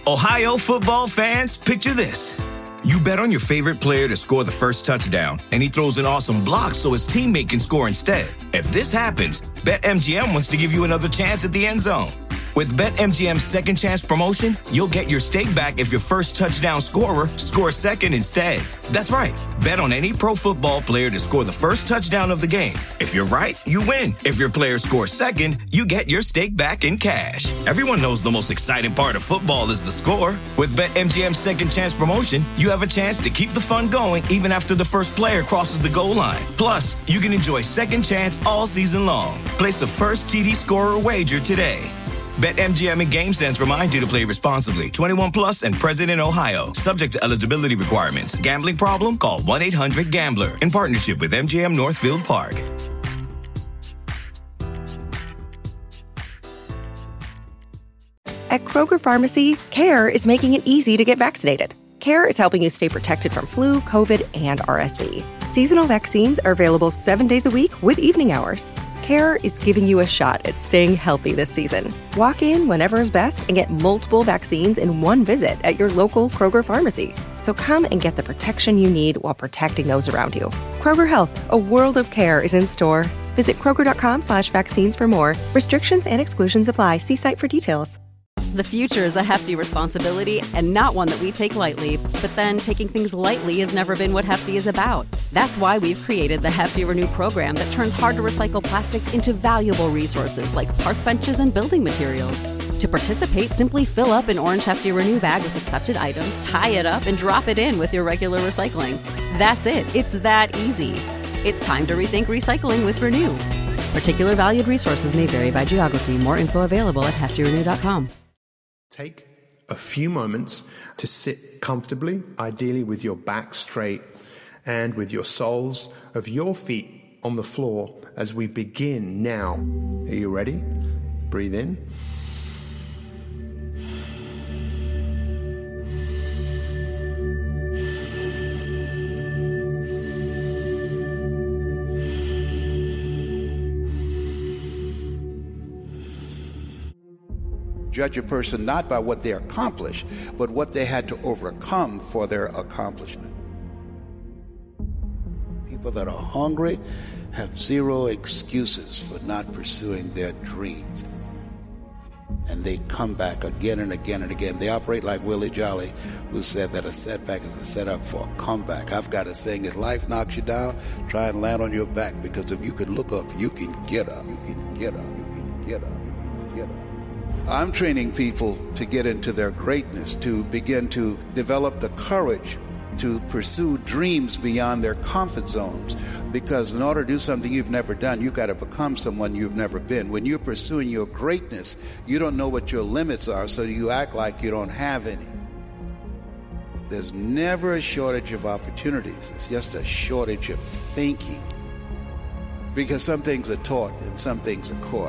Ohio football fans, picture this. You bet on your favorite player to score the first touchdown, and he throws an awesome block so his teammate can score instead. If this happens, BetMGM wants to give you another chance at the end zone. With BetMGM's second chance promotion, you'll get your stake back if your first touchdown scorer scores second instead. That's right. Bet on any pro football player to score the first touchdown of the game. If you're right, you win. If your player scores second, you get your stake back in cash. Everyone knows the most exciting part of football is the score. With BetMGM's second chance promotion, you have a chance to keep the fun going even after the first player crosses the goal line. Plus, you can enjoy second chance all season long. Place a first TD scorer wager today. BetMGM and GameSense remind you to play responsibly. 21 plus and present in Ohio. Subject to eligibility requirements. Gambling problem? Call 1-800-GAMBLER. In partnership with MGM Northfield Park. At Kroger Pharmacy, CARE is making it easy to get vaccinated. CARE is helping you stay protected from flu, COVID, and RSV. Seasonal vaccines are available 7 days a week with evening hours. CARE is giving you a shot at staying healthy this season. Walk in whenever is best and get multiple vaccines in one visit at your local Kroger pharmacy. So come and get the protection you need while protecting those around you. Kroger Health, a world of care is in store. Visit Kroger.com/vaccines for more. Restrictions and exclusions apply. See site for details. The future is a hefty responsibility and not one that we take lightly. But then taking things lightly has never been what Hefty is about. That's why we've created the Hefty Renew program that turns hard-to-recycle plastics into valuable resources like park benches and building materials. To participate, simply fill up an orange Hefty Renew bag with accepted items, tie it up, and drop it in with your regular recycling. That's it. It's that easy. It's time to rethink recycling with Renew. Particular valued resources may vary by geography. More info available at heftyrenew.com. Take a few moments to sit comfortably, ideally with your back straight and with your soles of your feet on the floor as we begin now. Are you ready? Breathe in. Judge a person not by what they accomplish, but what they had to overcome for their accomplishment. People that are hungry have zero excuses for not pursuing their dreams. And they come back again and again and again. They operate like Willie Jolly, who said that a setback is a setup for a comeback. I've got a saying, if life knocks you down, try and land on your back, because if you can look up, you can get up. You can get up. You can get up. I'm training people to get into their greatness, to begin to develop the courage to pursue dreams beyond their comfort zones. Because in order to do something you've never done, you've got to become someone you've never been. When you're pursuing your greatness, you don't know what your limits are, so you act like you don't have any. There's never a shortage of opportunities. It's just a shortage of thinking. Because some things are taught and some things are caught.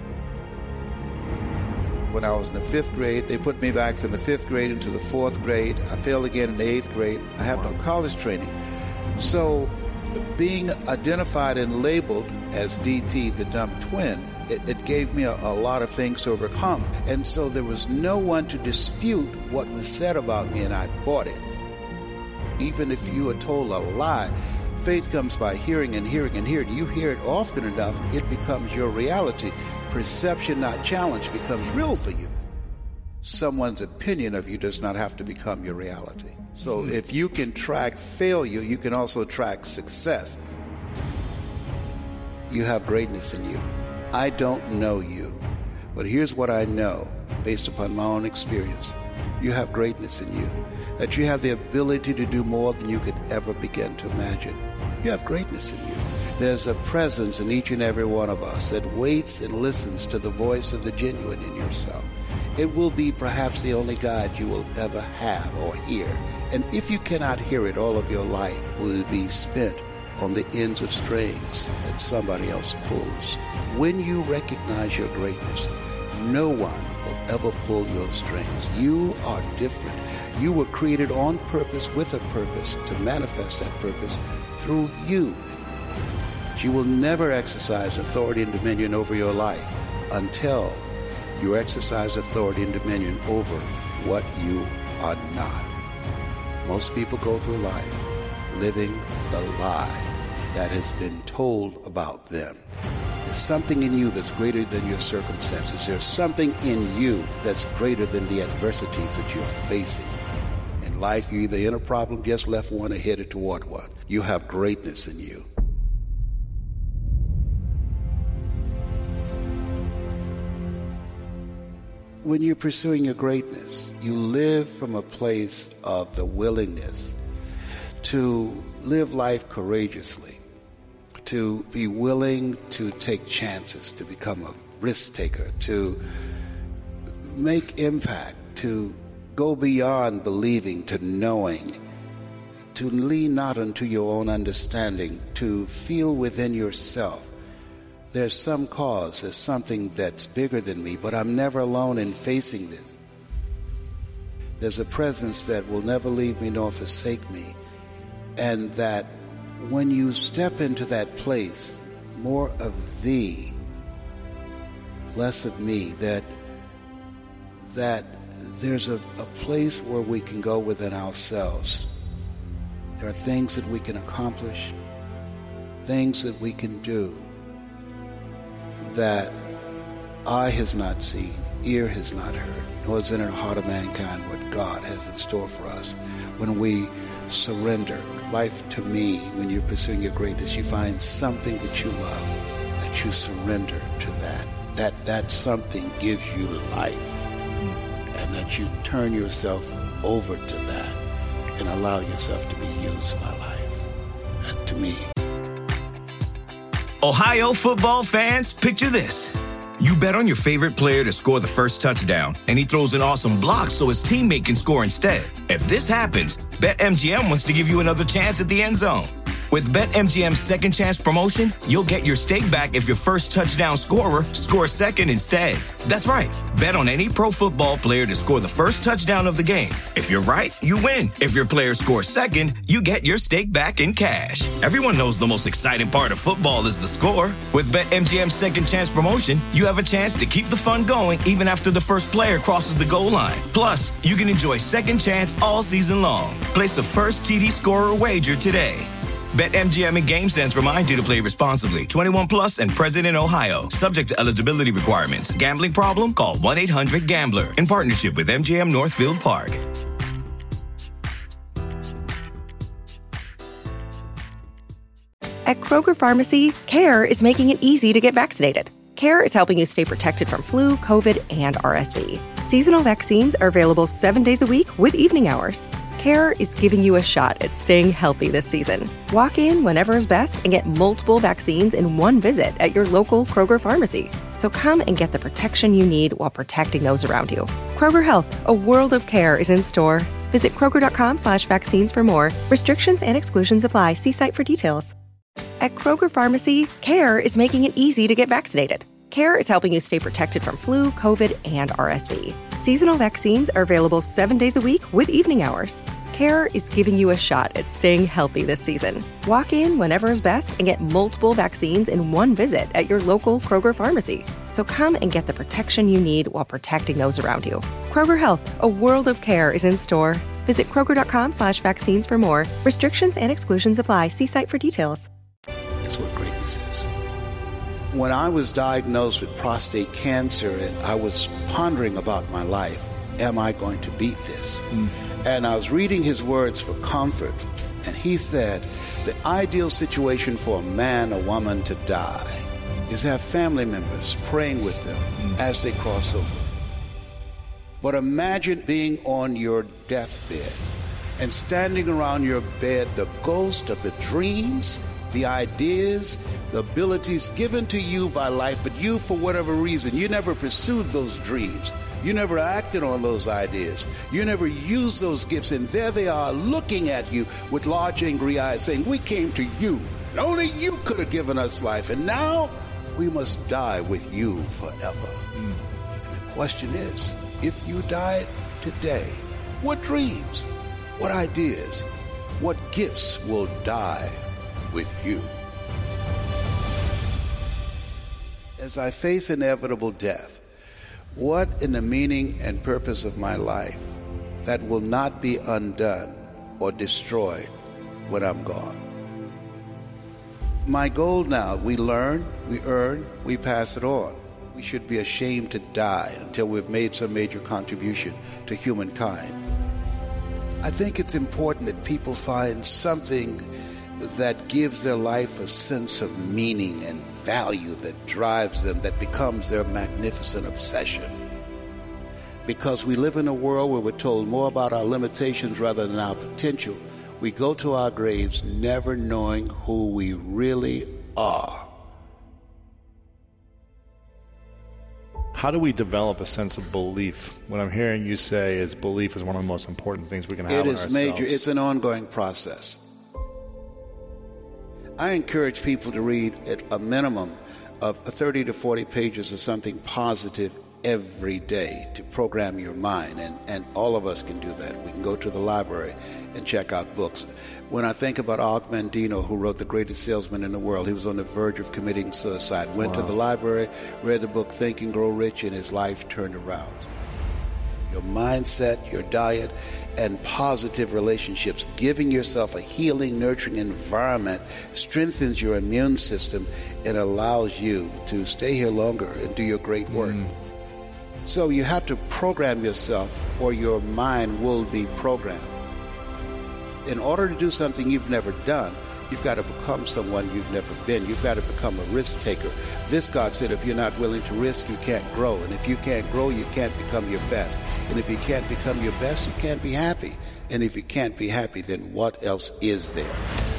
When I was in the 5th grade, they put me back from the 5th grade into the 4th grade. I failed again in the 8th grade. I have no college training. So being identified and labeled as DT, the dumb twin, it gave me a lot of things to overcome. And so there was no one to dispute what was said about me, and I bought it. Even if you are told a lie, faith comes by hearing and hearing and hearing. You hear it often enough, it becomes your reality. Perception, not challenge, becomes real for you. Someone's opinion of you does not have to become your reality. So if you can track failure, you can also track success. You have greatness in you. I don't know you, but here's what I know based upon my own experience. You have greatness in you, that you have the ability to do more than you could ever begin to imagine. You have greatness in you. There's a presence in each and every one of us that waits and listens to the voice of the genuine in yourself. It will be perhaps the only God you will ever have or hear. And if you cannot hear it, all of your life will be spent on the ends of strings that somebody else pulls. When you recognize your greatness, no one will ever pull your strings. You are different. You were created on purpose with a purpose to manifest that purpose through you. You will never exercise authority and dominion over your life until you exercise authority and dominion over what you are not. Most people go through life living the lie that has been told about them. There's something in you that's greater than your circumstances. There's something in you that's greater than the adversities that you're facing. In life, you're either in a problem, just left one, or headed toward one. You have greatness in you. When you're pursuing your greatness, you live from a place of the willingness to live life courageously, to be willing to take chances, to become a risk taker, to make impact, to go beyond believing to knowing, to lean not unto your own understanding, to feel within yourself, there's some cause, there's something that's bigger than me, but I'm never alone in facing this. There's a presence that will never leave me nor forsake me, and that when you step into that place, more of thee, less of me, that there's a place where we can go within ourselves. There are things that we can accomplish, things that we can do that eye has not seen, ear has not heard, nor is in the heart of mankind what God has in store for us. When we surrender life to me, when you're pursuing your greatness, you find something that you love, that you surrender to that something gives you life, and that you turn yourself over to that and allow yourself to be used by life. And to me, Ohio football fans, picture this. You bet on your favorite player to score the first touchdown, and he throws an awesome block so his teammate can score instead. If this happens, BetMGM wants to give you another chance at the end zone. With BetMGM's second chance promotion, you'll get your stake back if your first touchdown scorer scores second instead. That's right. Bet on any pro football player to score the first touchdown of the game. If you're right, you win. If your player scores second, you get your stake back in cash. Everyone knows the most exciting part of football is the score. With BetMGM's second chance promotion, you have a chance to keep the fun going even after the first player crosses the goal line. Plus, you can enjoy second chance all season long. Place a first TD scorer wager today. BetMGM and GameSense remind you to play responsibly. 21 plus and present in Ohio. Subject to eligibility requirements. Gambling problem? Call 1-800-GAMBLER. In partnership with MGM Northfield Park. At Kroger Pharmacy, CARE is making it easy to get vaccinated. CARE is helping you stay protected from flu, COVID, and RSV. Seasonal vaccines are available 7 days a week with evening hours. CARE is giving you a shot at staying healthy this season. Walk in whenever is best and get multiple vaccines in one visit at your local Kroger pharmacy. So come and get the protection you need while protecting those around you. Kroger Health, a world of care is in store. Visit Kroger.com/vaccines for more. Restrictions and exclusions apply. See site for details. At Kroger Pharmacy, CARE is making it easy to get vaccinated. CARE is helping you stay protected from flu, COVID, and RSV. Seasonal vaccines are available 7 days a week with evening hours. CARE is giving you a shot at staying healthy this season. Walk in whenever is best and get multiple vaccines in one visit at your local Kroger pharmacy. So come and get the protection you need while protecting those around you. Kroger Health, a world of care is in store. Visit Kroger.com/vaccines for more. Restrictions and exclusions apply. See site for details. That's what greatness is. When I was diagnosed with prostate cancer and I was pondering about my life, am I going to beat this? And I was reading his words for comfort, and he said, the ideal situation for a man or woman to die is have family members praying with them as they cross over. But imagine being on your deathbed and standing around your bed, the ghost of the dreams, the ideas, the abilities given to you by life, but you, for whatever reason, you never pursued those dreams. You never acted on those ideas. You never used those gifts, and there they are looking at you with large angry eyes saying, we came to you, and only you could have given us life, and now we must die with you forever. And the question is, if you died today, what dreams, what ideas, what gifts will die with you? As I face inevitable death, what in the meaning and purpose of my life that will not be undone or destroyed when I'm gone. My goal now, we learn, we earn, we pass it on. We should be ashamed to die until we've made some major contribution to humankind. I think it's important that people find something that gives their life a sense of meaning and value that drives them, that becomes their magnificent obsession. Because we live in a world where we're told more about our limitations rather than our potential, we go to our graves never knowing who we really are. How do we develop a sense of belief? What I'm hearing you say is belief is one of the most important things we can have in ourselves. It is major. It's an ongoing process. I encourage people to read at a minimum of 30 to 40 pages of something positive every day to program your mind, and all of us can do that. We can go to the library and check out books. When I think about Og Mandino, who wrote The Greatest Salesman in the World, he was on the verge of committing suicide, went to the library, read the book Think and Grow Rich, and his life turned around. Your mindset, your diet, and positive relationships, giving yourself a healing, nurturing environment strengthens your immune system and allows you to stay here longer and do your great work. So you have to program yourself or your mind will be programmed. In order to do something you've never done, you've got to become someone you've never been. You've got to become a risk taker. Viscott said if you're not willing to risk, you can't grow. And if you can't grow, you can't become your best. And if you can't become your best, you can't be happy. And if you can't be happy, then what else is there?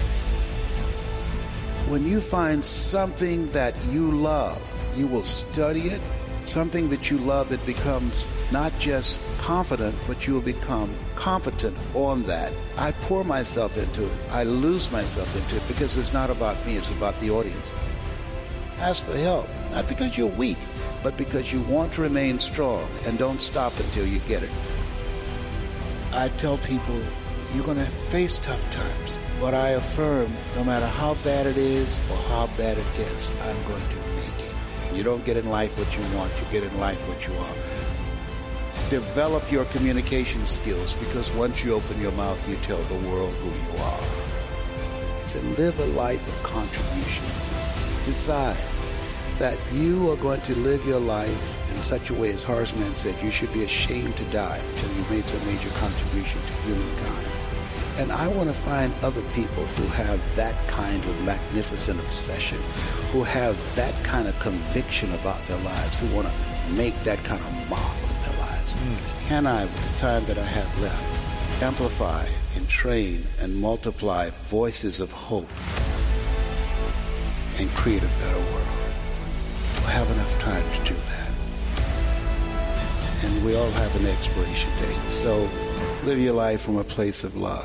When you find something that you love, you will study it. Something that you love that becomes not just confident, but you will become competent on that. I pour myself into it. I lose myself into it because it's not about me, it's about the audience. Ask for help, not because you're weak, but because you want to remain strong, and don't stop until you get it. I tell people, you're going to face tough times, but I affirm no matter how bad it is or how bad it gets, I'm going to make it. You don't get in life what you want, you get in life what you are. Develop your communication skills, because once you open your mouth, you tell the world who you are. He said, live a life of contribution. Decide that you are going to live your life in such a way, as Horace Mann said, you should be ashamed to die until you made some major contribution to humankind. And I want to find other people who have that kind of magnificent obsession, who have that kind of conviction about their lives, who want to make that kind of mark with their lives. Can I, with the time that I have left, amplify and train and multiply voices of hope and create a better world? We'll have enough time to do that. And we all have an expiration date. So live your life from a place of love.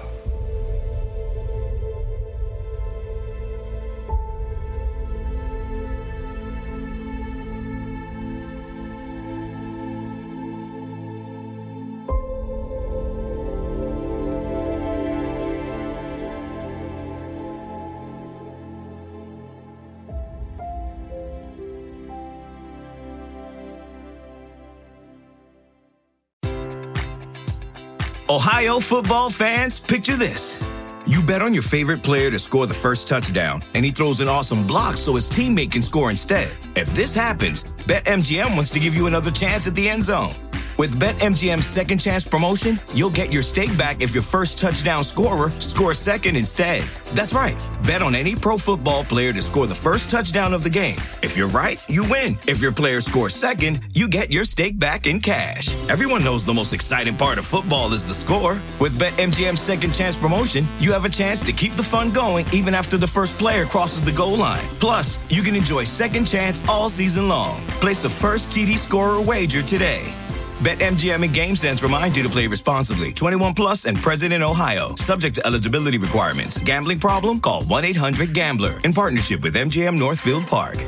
Ohio football fans, picture this. You bet on your favorite player to score the first touchdown, and he throws an awesome block so his teammate can score instead. If this happens, BetMGM wants to give you another chance at the end zone. With BetMGM's second chance promotion, you'll get your stake back if your first touchdown scorer scores second instead. That's right. Bet on any pro football player to score the first touchdown of the game. If you're right, you win. If your player scores second, you get your stake back in cash. Everyone knows the most exciting part of football is the score. With BetMGM's second chance promotion, you have a chance to keep the fun going even after the first player crosses the goal line. Plus, you can enjoy second chance all season long. Place a first TD scorer wager today. BetMGM and GameSense remind you to play responsibly. 21 plus and present in Ohio. Subject to eligibility requirements. Gambling problem? Call 1-800-GAMBLER. In partnership with MGM Northfield Park.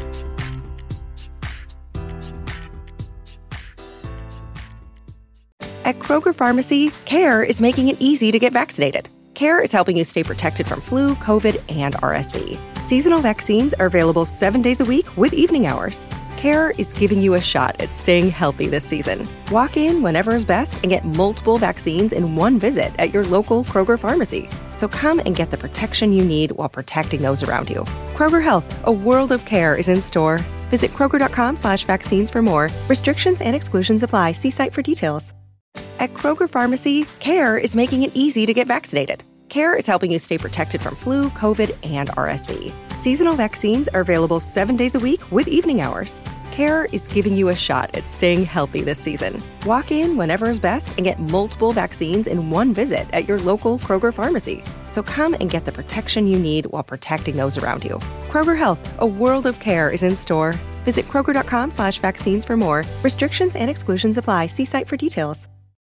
At Kroger Pharmacy, CARE is making it easy to get vaccinated. CARE is helping you stay protected from flu, COVID, and RSV. Seasonal vaccines are available 7 days a week with evening hours. CARE is giving you a shot at staying healthy this season. Walk in whenever is best and get multiple vaccines in one visit at your local Kroger pharmacy. So come and get the protection you need while protecting those around you. Kroger Health, a world of care is in store. Visit Kroger.com/vaccines for more. Restrictions and exclusions apply. See site for details. At Kroger Pharmacy, CARE is making it easy to get vaccinated. CARE is helping you stay protected from flu, COVID, and RSV. Seasonal vaccines are available 7 days a week with evening hours. CARE is giving you a shot at staying healthy this season. Walk in whenever is best and get multiple vaccines in one visit at your local Kroger pharmacy. So come and get the protection you need while protecting those around you. Kroger Health, a world of care is in store. Visit Kroger.com/vaccines for more. Restrictions and exclusions apply. See site for details.